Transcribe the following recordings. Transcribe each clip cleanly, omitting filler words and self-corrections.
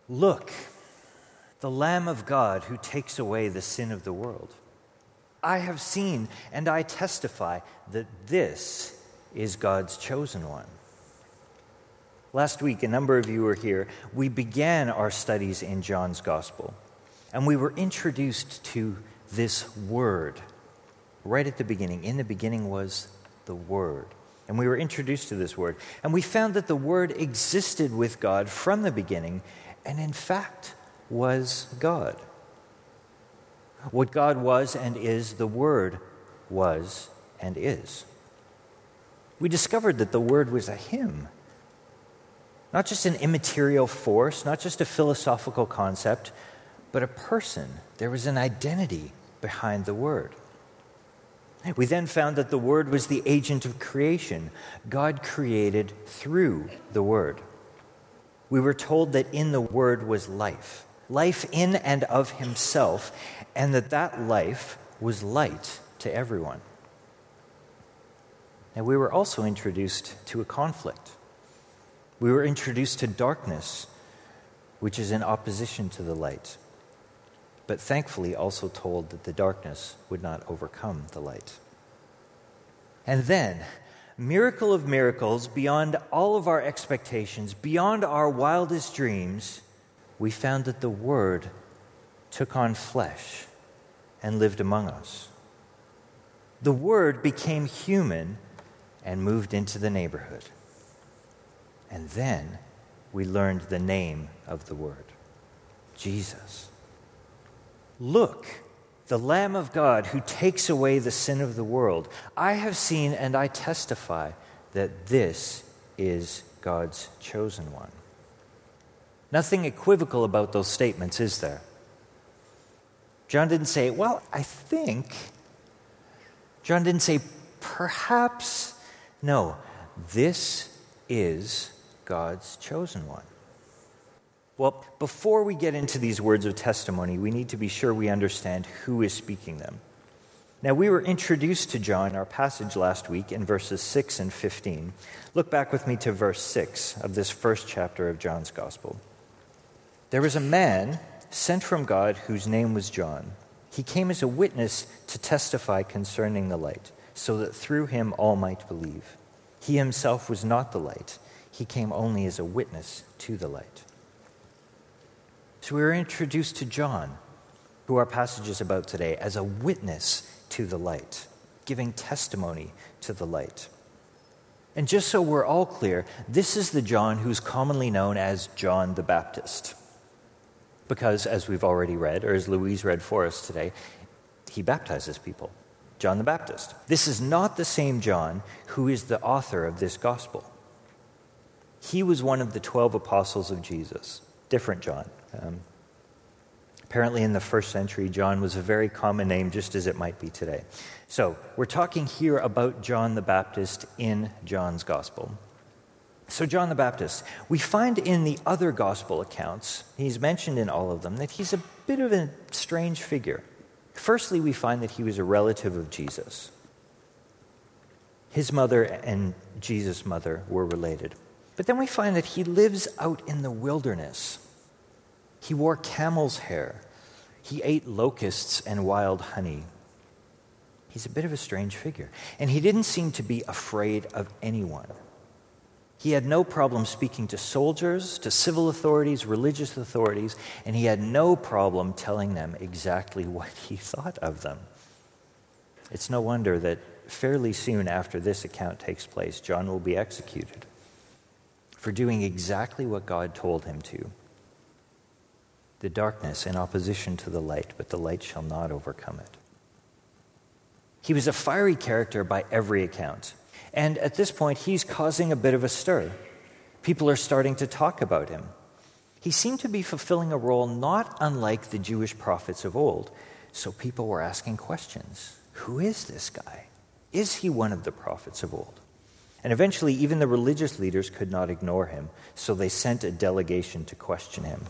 Look, the Lamb of God who takes away the sin of the world. I have seen and I testify that this is God's chosen one. Last week, a number of you were here. We began our studies in John's Gospel, and we were introduced to this word right at the beginning. In the beginning was the Word. And we were introduced to this word. And we found that the Word existed with God from the beginning, and in fact was God. What God was and is, the Word was and is. We discovered that the Word was a him, not just an immaterial force, not just a philosophical concept, but a person. There was an identity behind the Word. We then found that the Word was the agent of creation. God created through the Word. We were told that in the Word was life, life in and of Himself, and that life was light to everyone. And we were also introduced to a conflict. We were introduced to darkness, which is in opposition to the light, but thankfully also told that the darkness would not overcome the light. And then, miracle of miracles, beyond all of our expectations, beyond our wildest dreams, we found that the Word took on flesh and lived among us. The Word became human and moved into the neighborhood. And then we learned the name of the Word, Jesus. Look, the Lamb of God who takes away the sin of the world. I have seen and I testify that this is God's chosen one. Nothing equivocal about those statements, is there? John didn't say, well, I think. John didn't say, perhaps. No, this is God's chosen one. Well, before we get into these words of testimony, we need to be sure we understand who is speaking them. Now, we were introduced to John in our passage last week in verses 6 and 15. Look back with me to verse 6 of this first chapter of John's Gospel. There was a man sent from God whose name was John. He came as a witness to testify concerning the light, so that through him all might believe. He himself was not the light. He came only as a witness to the light. So we were introduced to John, who our passage is about today, as a witness to the light, giving testimony to the light. And just so we're all clear, this is the John who's commonly known as John the Baptist. Because, as we've already read, or as Louise read for us today, he baptizes people. John the Baptist. This is not the same John who is the author of this gospel. He was one of the 12 apostles of Jesus. Different John. Apparently in the first century, John was a very common name, just as it might be today. So we're talking here about John the Baptist in John's Gospel. So John the Baptist, we find in the other Gospel accounts, he's mentioned in all of them, that he's a bit of a strange figure. Firstly, we find that he was a relative of Jesus. His mother and Jesus' mother were related. But then we find that he lives out in the wilderness. He wore camel's hair. He ate locusts and wild honey. He's a bit of a strange figure. And he didn't seem to be afraid of anyone. He had no problem speaking to soldiers, to civil authorities, religious authorities, and he had no problem telling them exactly what he thought of them. It's no wonder that fairly soon after this account takes place, John will be executed for doing exactly what God told him to. The darkness in opposition to the light, but the light shall not overcome it. He was a fiery character by every account. And at this point, he's causing a bit of a stir. People are starting to talk about him. He seemed to be fulfilling a role not unlike the Jewish prophets of old. So people were asking questions. Who is this guy? Is he one of the prophets of old? And eventually, even the religious leaders could not ignore him, so they sent a delegation to question him.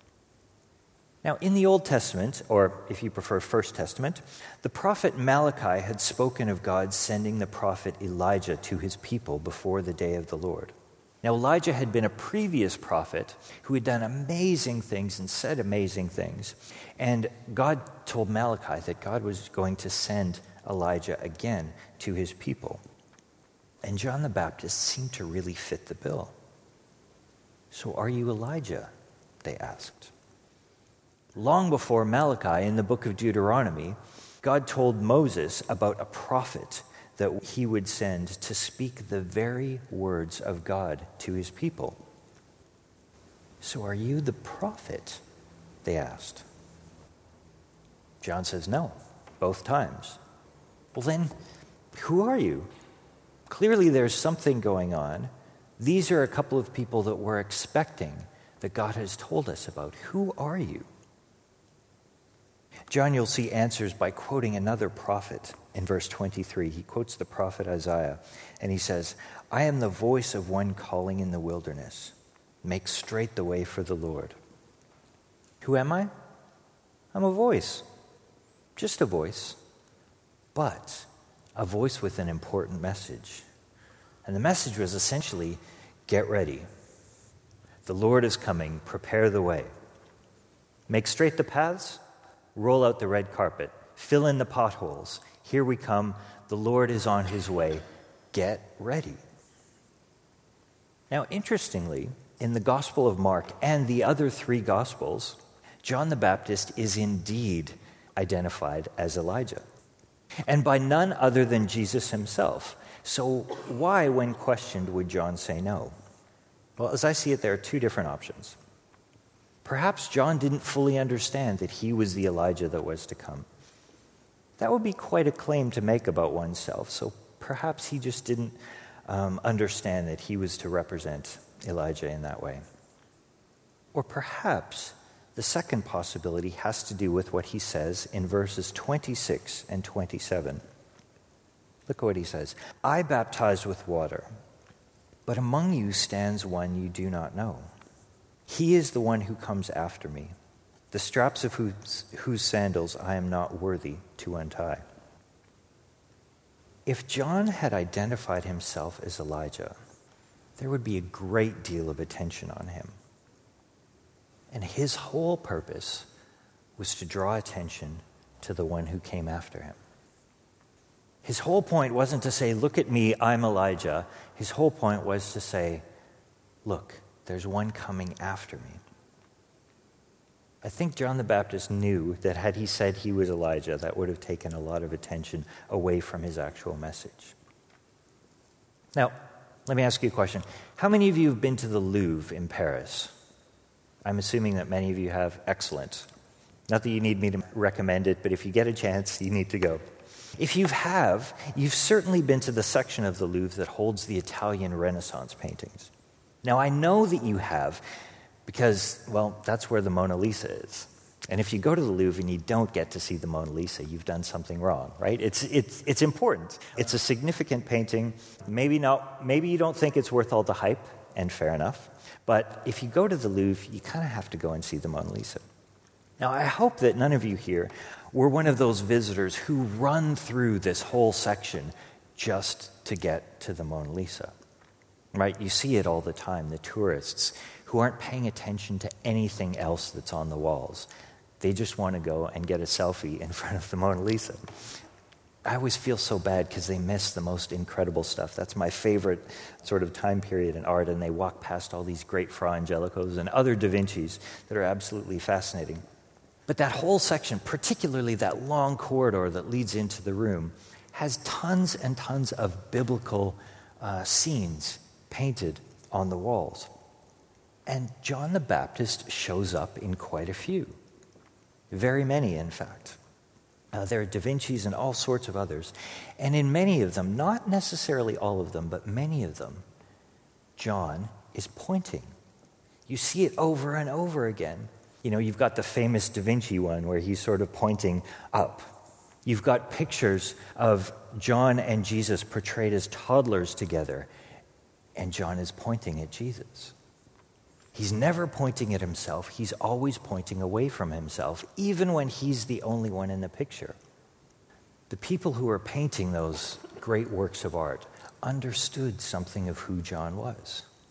Now, in the Old Testament, or if you prefer First Testament, the prophet Malachi had spoken of God sending the prophet Elijah to his people before the day of the Lord. Now, Elijah had been a previous prophet who had done amazing things and said amazing things. And God told Malachi that God was going to send Elijah again to his people. And John the Baptist seemed to really fit the bill. "So are you Elijah?" they asked. Long before Malachi, in the book of Deuteronomy, God told Moses about a prophet that he would send to speak the very words of God to his people. "So are you the prophet?" they asked. John says no, both times. "Well then, who are you? Clearly there's something going on. These are a couple of people that we're expecting that God has told us about. Who are you?" John, you'll see, answers by quoting another prophet in verse 23. He quotes the prophet Isaiah, and he says, "I am the voice of one calling in the wilderness. Make straight the way for the Lord." Who am I? I'm a voice. Just a voice. But a voice with an important message. And the message was essentially, get ready. The Lord is coming. Prepare the way. Make straight the paths. Roll out the red carpet. Fill in the potholes. Here we come. The Lord is on his way. Get ready. Now, interestingly, in the Gospel of Mark and the other three Gospels, John the Baptist is indeed identified as Elijah, and by none other than Jesus himself. So why, when questioned, would John say no? Well, as I see it, there are two different options. Perhaps John didn't fully understand that he was the Elijah that was to come. That would be quite a claim to make about oneself, so perhaps he just didn't understand that he was to represent Elijah in that way. Or perhaps the second possibility has to do with what he says in verses 26 and 27. Look at what he says. "I baptize with water, but among you stands one you do not know. He is the one who comes after me, the straps of whose sandals I am not worthy to untie." If John had identified himself as Elijah, there would be a great deal of attention on him. And his whole purpose was to draw attention to the one who came after him. His whole point wasn't to say, "Look at me, I'm Elijah." His whole point was to say, "Look, there's one coming after me." I think John the Baptist knew that had he said he was Elijah, that would have taken a lot of attention away from his actual message. Now, let me ask you a question. How many of you have been to the Louvre in Paris? I'm assuming that many of you have. Excellent. Not that you need me to recommend it, but if you get a chance, you need to go. If you have, you've certainly been to the section of the Louvre that holds the Italian Renaissance paintings. Now, I know that you have because, well, that's where the Mona Lisa is. And if you go to the Louvre and you don't get to see the Mona Lisa, you've done something wrong, right? It's important. It's a significant painting. Maybe you don't think it's worth all the hype, and fair enough. But if you go to the Louvre, you kind of have to go and see the Mona Lisa. Now, I hope that none of you here were one of those visitors who run through this whole section just to get to the Mona Lisa, right? You see it all the time, the tourists who aren't paying attention to anything else that's on the walls. They just want to go and get a selfie in front of the Mona Lisa. I always feel so bad because they miss the most incredible stuff. That's my favorite sort of time period in art, and they walk past all these great Fra Angelicos and other Da Vincis that are absolutely fascinating. But that whole section, particularly that long corridor that leads into the room, has tons and tons of biblical scenes painted on the walls. And John the Baptist shows up in quite a few. Very many, in fact. There are Da Vinci's and all sorts of others. And in many of them, not necessarily all of them, but many of them, John is pointing. You see it over and over again. You know, you've got the famous Da Vinci one where he's sort of pointing up. You've got pictures of John and Jesus portrayed as toddlers together, and John is pointing at Jesus. He's never pointing at himself. He's always pointing away from himself, even when he's the only one in the picture. The people who were painting those great works of art understood something of who John was.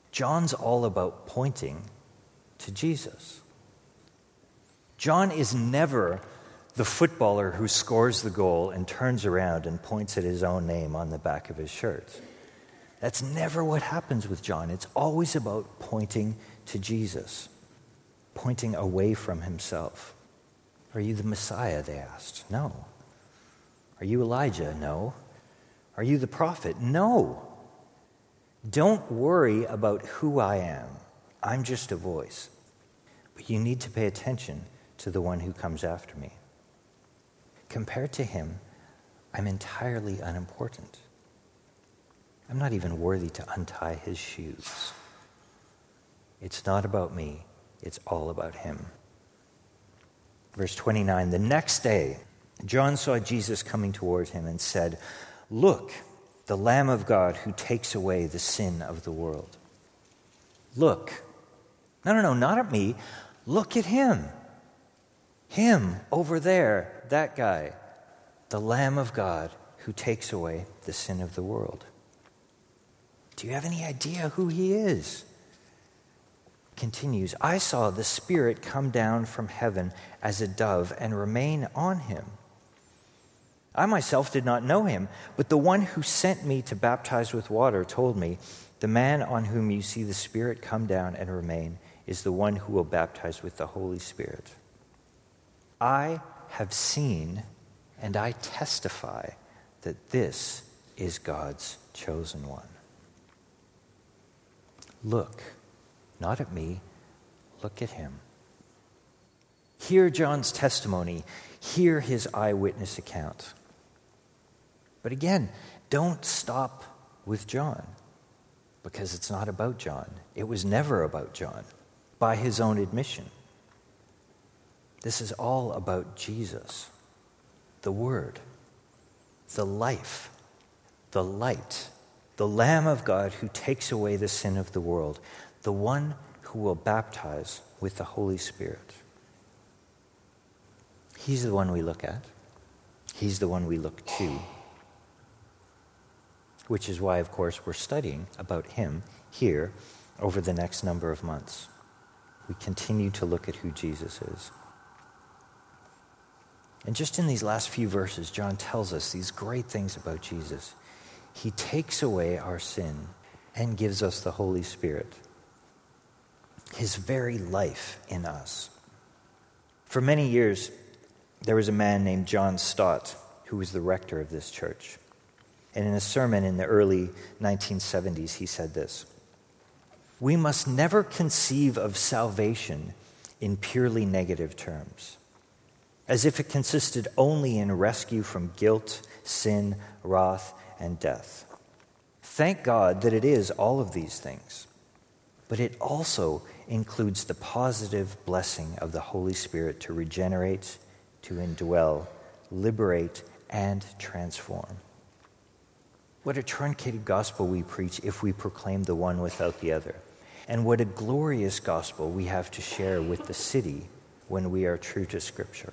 John's all about pointing to Jesus. John is never the footballer who scores the goal and turns around and points at his own name on the back of his shirt. That's never what happens with John. It's always about pointing to Jesus, pointing away from himself. Are you the Messiah, they asked. No. Are you Elijah? No. Are you the prophet? No. Don't worry about who I am. I'm just a voice. But you need to pay attention to the one who comes after me. Compared to him, I'm entirely unimportant. I'm not even worthy to untie his shoes. It's not about me. It's all about him. Verse 29, the next day, John saw Jesus coming toward him and said, "Look, the Lamb of God who takes away the sin of the world." Look. No, not at me. Look at him. Him over there, that guy. The Lamb of God who takes away the sin of the world. Do you have any idea who he is? Continues, I saw the Spirit come down from heaven as a dove and remain on him. I myself did not know him, but the one who sent me to baptize with water told me, the man on whom you see the Spirit come down and remain is the one who will baptize with the Holy Spirit. I have seen and I testify that this is God's chosen one. Look, not at me, look at him. Hear John's testimony, hear his eyewitness account. But again, don't stop with John, because it's not about John. It was never about John, by his own admission. This is all about Jesus, the Word, the life, the light, the Lamb of God who takes away the sin of the world, the one who will baptize with the Holy Spirit. He's the one we look at. He's the one we look to. Which is why, of course, we're studying about him here over the next number of months. We continue to look at who Jesus is. And just in these last few verses, John tells us these great things about Jesus. He takes away our sin and gives us the Holy Spirit, his very life in us. For many years, there was a man named John Stott who was the rector of this church. And in a sermon in the early 1970s, he said this: "We must never conceive of salvation in purely negative terms, as if it consisted only in rescue from guilt, sin, wrath, and death. Thank God that it is all of these things, but it also includes the positive blessing of the Holy Spirit to regenerate, to indwell, liberate, and transform. What a truncated gospel we preach if we proclaim the one without the other. And what a glorious gospel we have to share with the city when we are true to Scripture.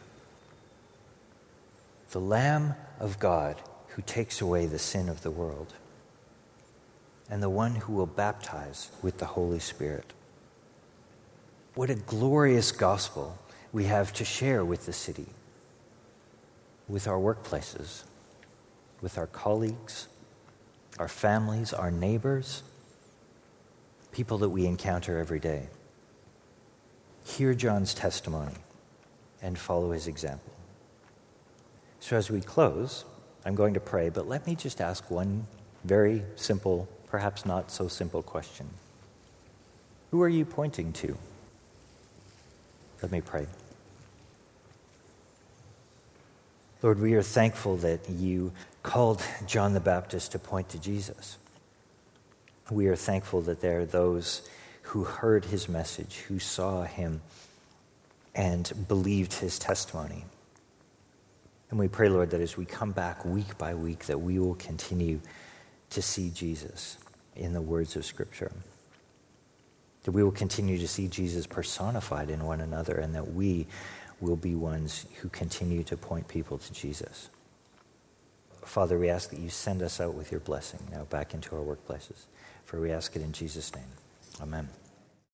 The Lamb of God who takes away the sin of the world, and the one who will baptize with the Holy Spirit. What a glorious gospel we have to share with the city, with our workplaces, with our colleagues, our families, our neighbors, people that we encounter every day. Hear John's testimony and follow his example. So as we close, I'm going to pray, but let me just ask one very simple, perhaps not so simple question. Who are you pointing to? Let me pray. Lord, we are thankful that you called John the Baptist to point to Jesus. We are thankful that there are those who heard his message, who saw him and believed his testimony. And we pray, Lord, that as we come back week by week, that we will continue to see Jesus in the words of Scripture. That we will continue to see Jesus personified in one another, and that we will be ones who continue to point people to Jesus. Father, we ask that you send us out with your blessing now back into our workplaces. For we ask it in Jesus' name. Amen.